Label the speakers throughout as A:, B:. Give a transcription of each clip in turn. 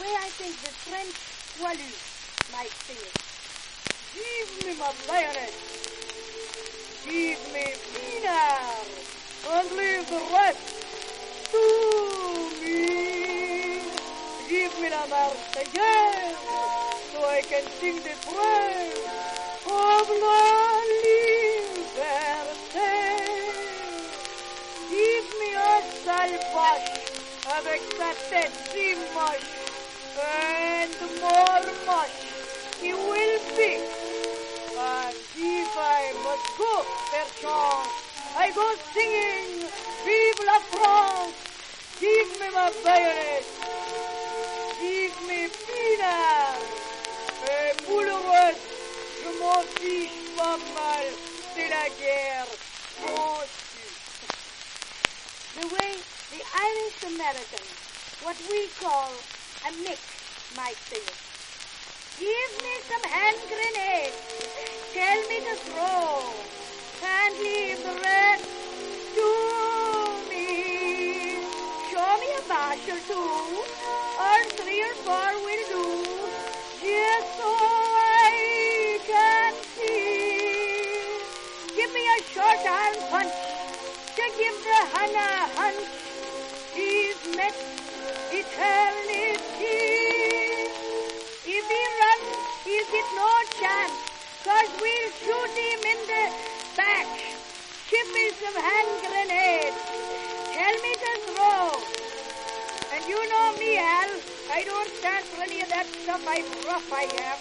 A: way I think the French poilu might sing it. Give me my bayonet. Give me Pinard. And leave the rest to me. Give me the Marseillaise so I can sing the praise of la liberté. Give me un salvache avec sa tête si moche and more moche he will be. But if I must go, perchance, I go singing, Vive la France, give me my bayonet, give me Pinard, et pour le reste, je m'en fiche pas mal, c'est la guerre, mon The way the Irish Americans, what we call a mix, might sing it. Give me some hand grenades, tell me to throw, and leave the rest to me. Show me a Boche or two, or 3 or 4 will do, just so I can see. Give me a short arm punch to give the Hun a hunch. He's met eternity. If he runs, he'll get no chance, 'cause we'll shoot him in the back. Give me some hand grenades. Tell me to throw. And you know me, Al. I don't stand for any of that stuff. I'm rough, I am.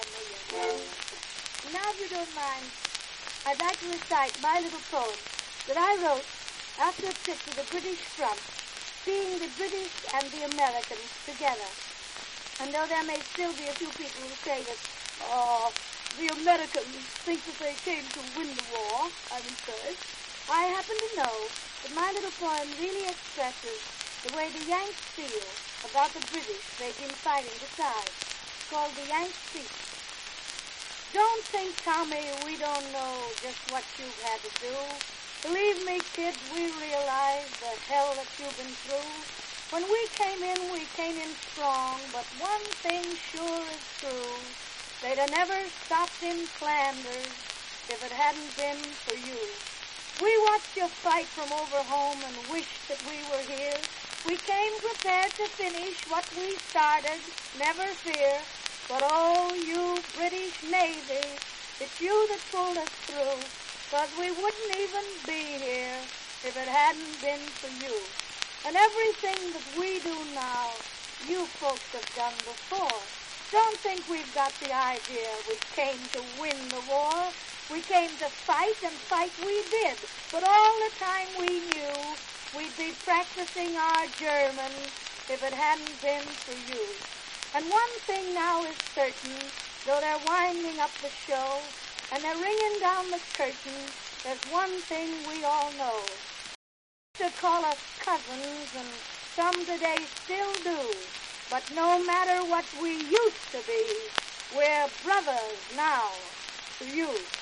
A: Now, if you don't mind, I'd like to recite my little poem that I wrote after a trip to the British front, seeing the British and the Americans together. And though there may still be a few people who say that, the Americans think that they came to win the war, I'm encouraged, I happen to know that my little poem really expresses the way the Yanks feel about the British they've been fighting beside. It's called the Yanks Speech. Don't think, Tommy, we don't know just what you've had to do. Believe me, kid, we realize the hell that you've been through. When we came in strong, but one thing sure is true. They'd have never stopped in Flanders if it hadn't been for you. We watched you fight from over home and wished that we were here. We came prepared to finish what we started, never fear. But oh, you British Navy, it's you that pulled us through, 'cause we wouldn't even be here if it hadn't been for you. And everything that we do now, you folks have done before. Don't think we've got the idea we came to win the war. We came to fight, and fight we did. But all the time we knew we'd be practicing our German if it hadn't been for you. And one thing now is certain, though they're winding up the show and they're ringing down the curtain, there's one thing we all know. To call us cousins, and some today still do. But no matter what we used to be, we're brothers now to you.